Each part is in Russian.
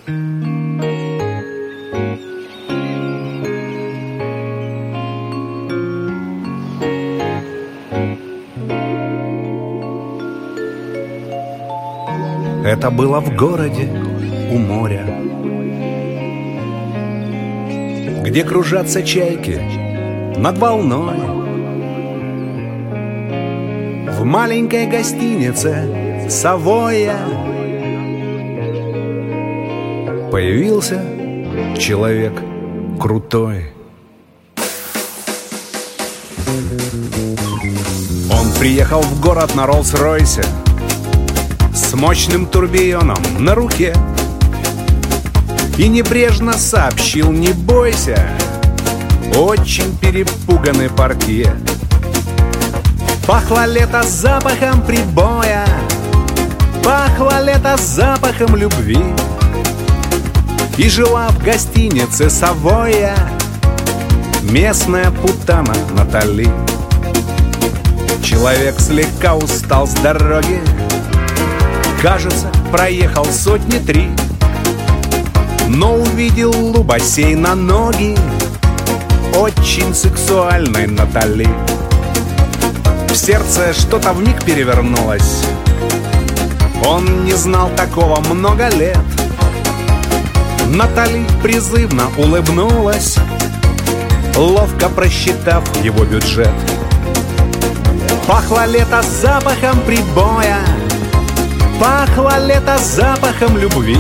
Это было в городе у моря, где кружатся чайки над волной. В маленькой гостинице «Савойя» появился человек крутой. Он приехал в город на Роллс-Ройсе с мощным турбионом на руке и небрежно сообщил: не бойся, очень перепуганный портье. Пахло лето запахом прибоя, пахло лето запахом любви. И жила в гостинице «Савойя» местная путана Натали. Человек слегка устал с дороги, кажется, проехал 3 сотни, но увидел у бассейна ноги очень сексуальной Натали. В сердце что-то вмиг перевернулось, он не знал такого много лет. Натали призывно улыбнулась, ловко просчитав его бюджет. Пахло лето запахом прибоя, пахло лето запахом любви.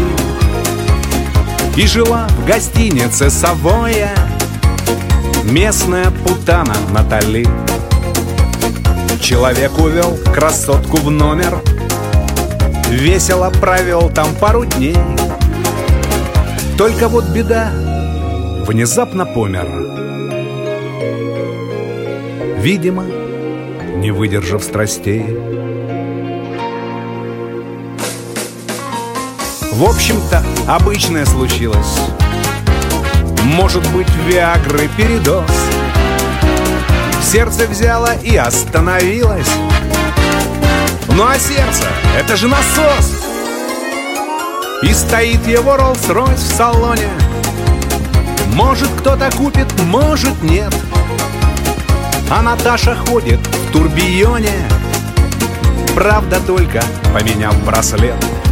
И жила в гостинице «Савойя» местная путана Натали. Человек увел красотку в номер, весело провел там пару дней. Только вот беда, внезапно помер, видимо, не выдержав страстей. В общем-то, обычное случилось. Может быть, виагры передоз. Сердце взяло и остановилось. Ну а сердце — это же насос. И стоит его Роллс-Ройс в салоне. Может, кто-то купит, может, нет. А Наташа ходит в турбионе, правда, только поменяв браслет.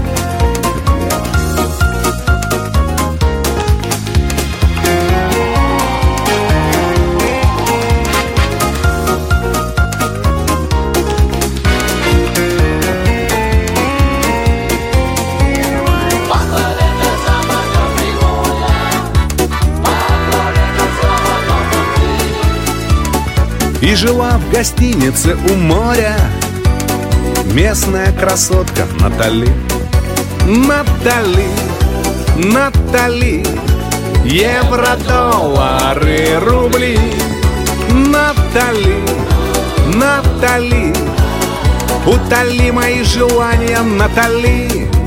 И жила в гостинице у моря местная красотка Натали. Натали, Натали, евро, доллары, рубли. Натали, Натали, утоли мои желания, Натали.